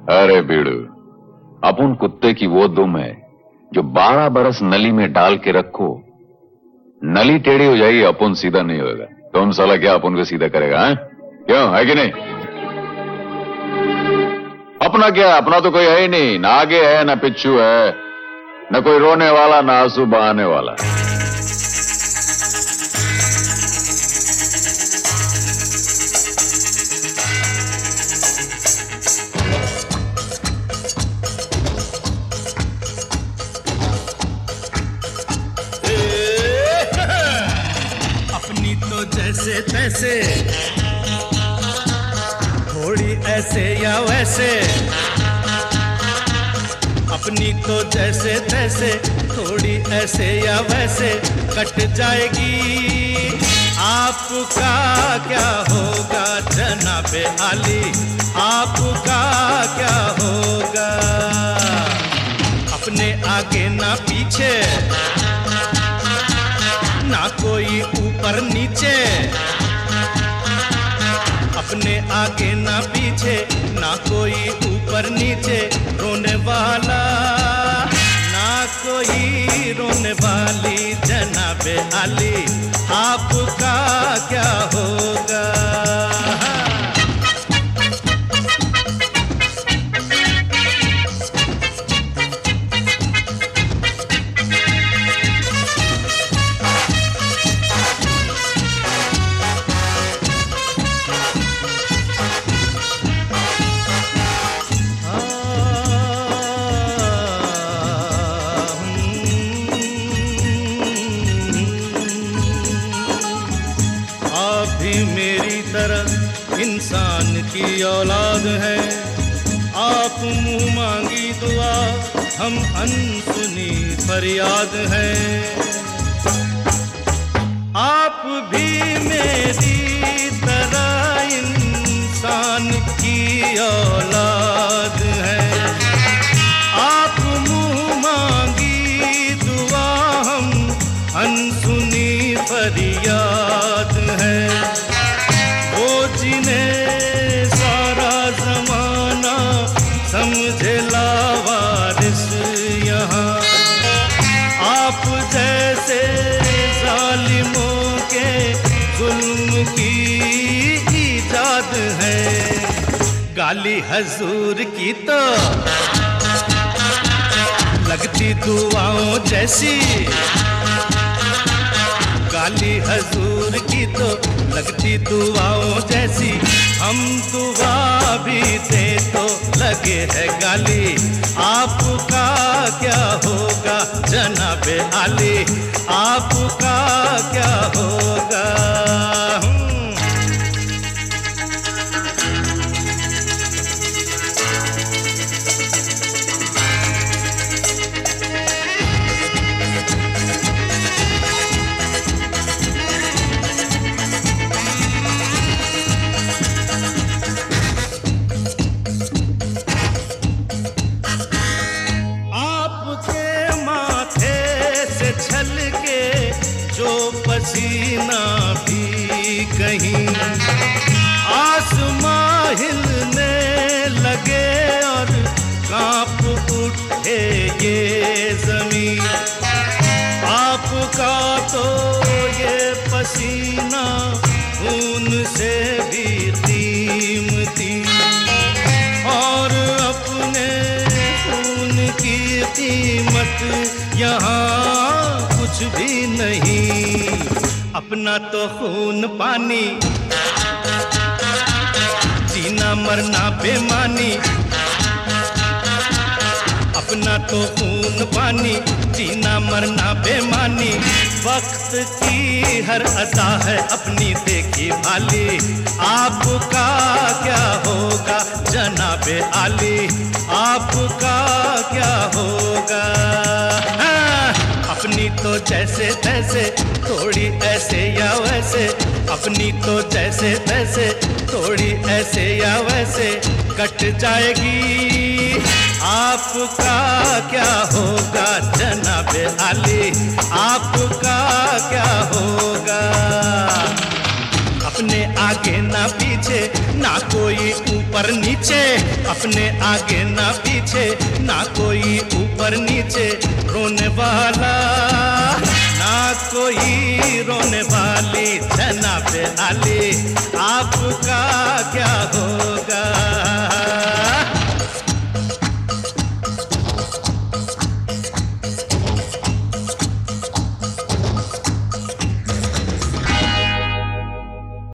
अरे बीड़ू, अपन कुत्ते की वो दुम है जो 12 बरस नली में डाल के रखो, नली टेढ़ी हो जाएगी, अपन सीधा नहीं होगा। तुम साला क्या अपन को सीधा करेगा? है क्यों, है कि नहीं? अपना क्या, अपना तो कोई है ही नहीं, ना आगे है ना पिछू है, न कोई रोने वाला ना आंसू बहाने वाला। अपनी तो जैसे तैसे, थोड़ी ऐसे या वैसे, अपनी तो जैसे तैसे, थोड़ी ऐसे या वैसे कट जाएगी। आपका क्या होगा जनाबे आली, आपका क्या होगा? अपने आगे ना पीछे, ना कोई ऊपर नीचे, अपने आगे ना पीछे, ना कोई ऊपर नीचे, रोने वाला ना कोई रोने वाली जनाबे आली, आपका क्या होगा? मेरी तरह इंसान की औलाद है, आप मुंह मांगी दुआ, हम अनसुनी फरियाद है। आप भी मेरी तरह इंसान की औलाद है, आप मुंह मांगी दुआ, हम अनसुनी फरियाद है। जिन्हें सारा जमाना समझे लावारिस यहाँ, आप जैसे जालिमों के जुल्म की ईजाद है। गाली हजूर की तो लगती दुआओं जैसी, गाली हजूर की तो लगती दुआओं जैसी, हम दुआ भी दे तो लगे है गाली, आपका क्या होगा जनाबे आली, आपका क्या होगा? जो पसीना भी कहीं आसमां हिलने लगे और कांप उठे ये जमीन, आपका तो ये पसीना खून से भी कीमती, और अपने खून की कीमत यहाँ कुछ भी नहीं। अपना तो खून पानी, जीना मरना बेमानी, अपना तो खून पानी, जीना मरना बेमानी, वक्त की हर अदा है अपनी देखी भाली, आपका क्या होगा जनाबे आली, आपका क्या होगा? अपनी तो जैसे तैसे, थोड़ी ऐसे या वैसे, अपनी तो जैसे तैसे, थोड़ी ऐसे या वैसे कट जाएगी। आपका क्या होगा जनाबे आली, आपका क्या होगा? अपने आगे ना पीछे, ना कोई ऊपर नीचे, अपने आगे ना पीछे, ना कोई ऊपर नीचे, रोने वाला ना कोई रोने वाली, जनाबे आली आपका